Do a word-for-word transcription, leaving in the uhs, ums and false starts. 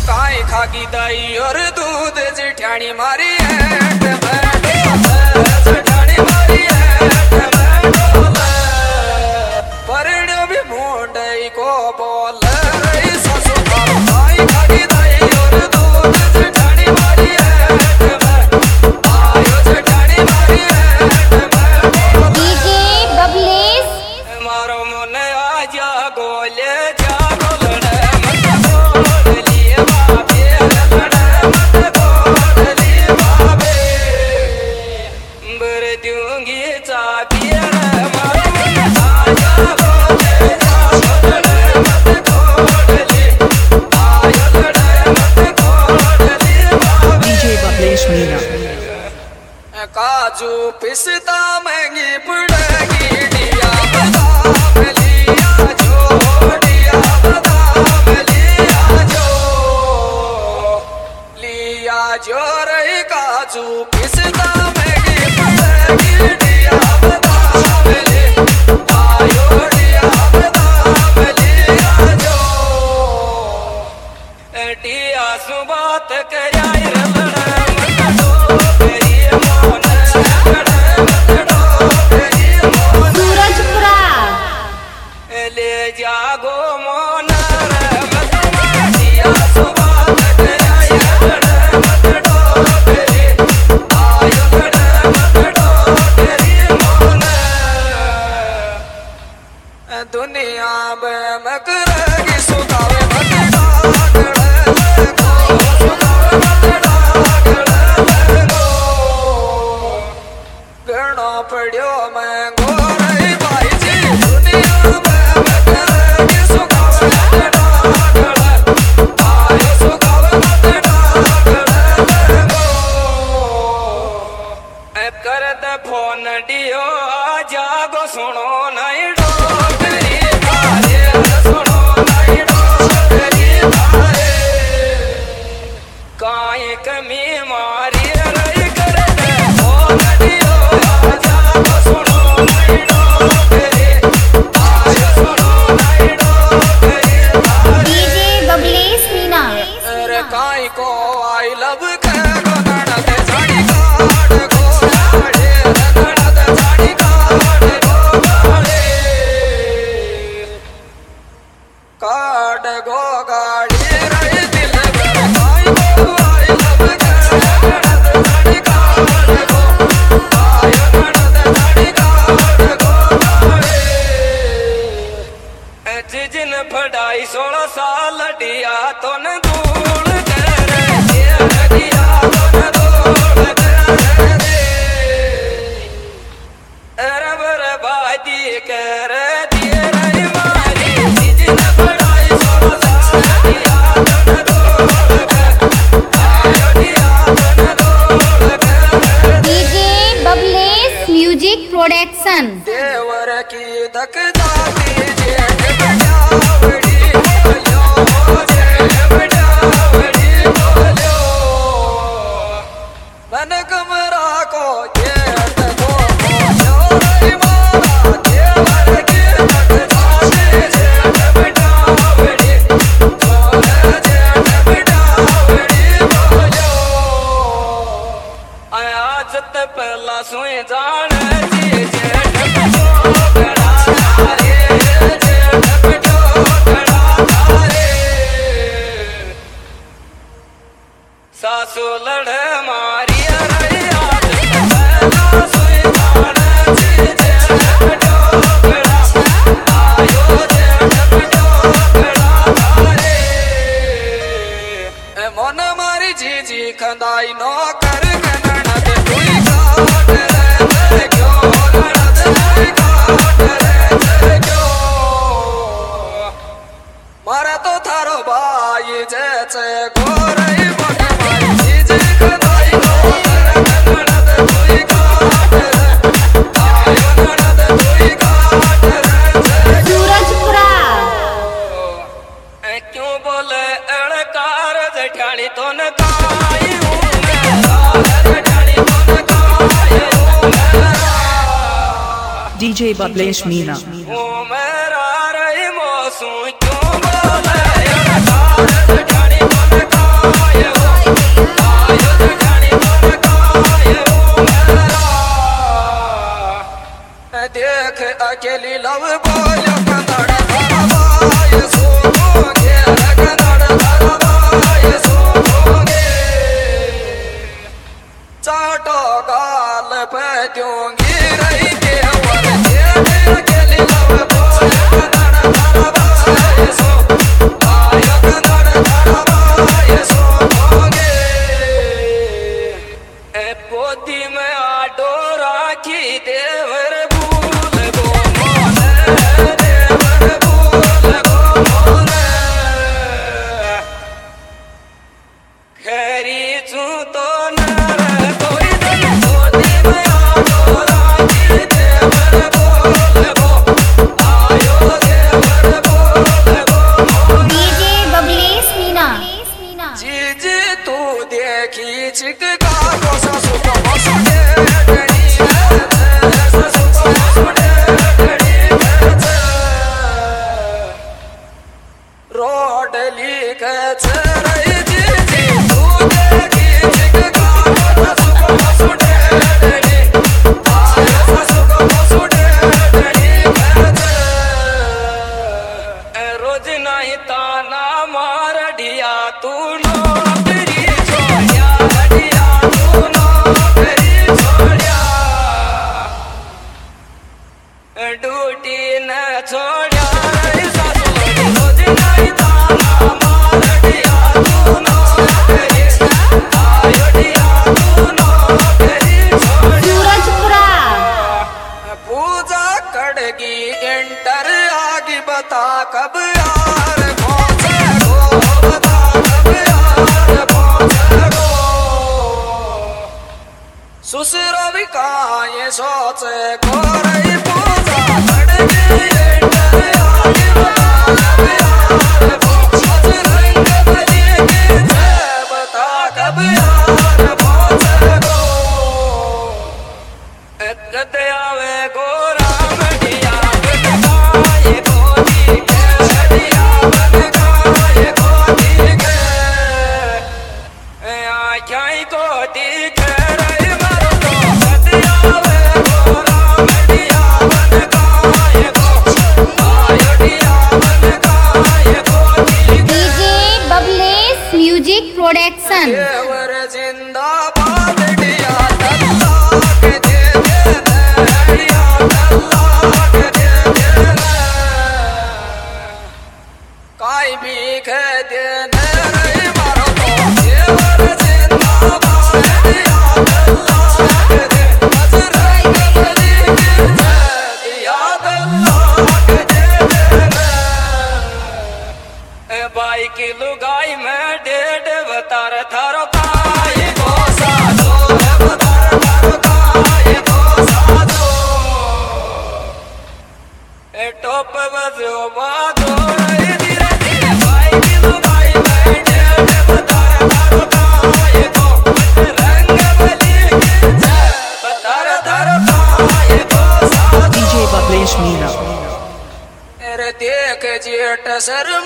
काई खाकी दाई और दूध जिठानी मारी है जिठानी मारी है परड़ो भी मुंडई को बोल काई खाकी दाई और दूध जिठानी मारी है आयो जिठानी मारी है डीजे बबलेश मारो मन आजा गोले जा गोलड़े मत गोल लिए बाबे लड़े मत गोल लिए बाबे बर दूंगी चाबी रे मारो मन आजा गोले जा गोलड़े मत गोल लिए आयो लड़े मत गोल लिए बाबे डीजे बबलेश मीना काजू पिस्ता महंगी पड़ेगी दिया बादाम लिया जो दिया बादाम लिया जो लिया जो रे काजू पिस्ता महंगी पड़ेगी दिया बादाम लिया आयो दिया बादाम लिया जो दिया सु बात कराई रे सूरजपुरा ले जागो मोन रे मत दिया सुबात कराई रे मत डोबरी आयो रे मत डोबरी मोन दुनिया में मकरगी सुगावे मत डागड़े को सुगावे मत डागड़े को गणो पड़ियो मैं गोरे भाई जी दुनिया में मकरगी सुगावे मत डागड़े आयो सुगावे मत डागड़े को कर दे फोन दियो आ जागो सुनो नहीं डोगरी थारे सुनो नहीं डोगरी थारे काई कमी मारी रही कर दे फोन दियो आ जागो सुनो नहीं डोगरी आयो सुनो नहीं डोगरी थारे डीजे बबलेश मीना अरे काई को आई लव के गगन दे साड़ी काट को गाड़े गगन दे साड़ी काट को गाड़े काट गो गाड़ी रे दिल भर काई को आई लव के गगन दे साड़ी काट को आयो गगन दे साड़ी काट को गाड़े जिन पढ़ाई सोलह साल दिया तो न धूल करे दिया तो न धूल करे रब रबादी करे दिए रे मारी जिन पढ़ाई सोलह साल दिया तो न धूल करे आयो दिया तो न धूल करे डीजे बबलेश म्यूजिक प्रोडक्शन देवर की धक जाती जेठ बजावड़ी बोलो जेठ बजावड़ी बोलो मन कमरा को जेठ को बोलो रे मारा देवर की धक जाती जेठ बजावड़ी बोलो जेठ बजावड़ी बोलो आज तक पहला सोए जान जी जेठ बजोगड़ा रे जेठ बजोगड़ा रे सासू लड़ मारी रे आज तक पहला सोए जान जी जेठ बजोगड़ा आयो जेठ बजोगड़ा रे मन मारी जी जी खंदाई नो कर गणन दे कोई काट रे क्यों गणन दे काट रे क्यों मारा तो थारो भाई जैसे गोरे मन मारी जी जी खंदाई नो कर गणन दे कोई काट रे आयो गणन दे कोई काट रे सूरजपुरा क्यों बोले अड़कार जठानी तो न काई हूँ मैं जठानी तो न काई हूँ मैं डीजे बबलेश मीना हूँ मेरा रही मौसू क्यों बोले अड़कार जठानी तो न काई चीज तू देखी चिक का कोसा सुख मसुडे डड़ी ससुख मसुडे डड़ी रोड लिख चरई जी तू देखी चिक का कोसा सुख मसुडे डड़ी ससुख मसुडे डड़ी रोज नहीं ताना मार ढिया तू नौकरी छोड़िया ढिया तू नौकरी छोड़िया ड्यूटी न छोड़िया रोज नहीं ताना मार ढिया तू नौकरी आयो ढिया तू नौकरी छोड़िया सूरजपुरा पूजा कड़गी इंटर आगे बता कब यार पहुंचे गो बता कब यार पहुंचे गो सुसरो भी काये सोचे गोरई पूजा कड़गी इंटर आगे बता कब यार पहुंचे रंग बली की जय बता कब यार पहुंचे गो गते आवे गोरा मटिया बनकाए गोदी के हरिया बनकाए गोदी के आख्याई गोदी के रे मरो तो गते आवे गोरा मटिया बनकाए गो आयोडिया बनकाए गोदी के डीजे बबलेश म्यूजिक प्रोडक्शन देवर जिंदाबाद डिया दल्ला के दे दे डिया दल्ला के दे दे काई भी के दे रे मारो तो देवर जिंदाबाद डिया दल्ला के दे बजरंग बली की जय डिया दल्ला के दे दे ए बाई की लुगाई में डेढ़ बतर थारो काये को साधो है बतर थारो काये को साधो ए टोप बजो बादो रे धीरे धीरे बाई की लुगाई में डेढ़ बतर थारो काये को रंग बली की जय बतर थारो काये को साधो D J Bablesh Meena. अरे देख जेठ सर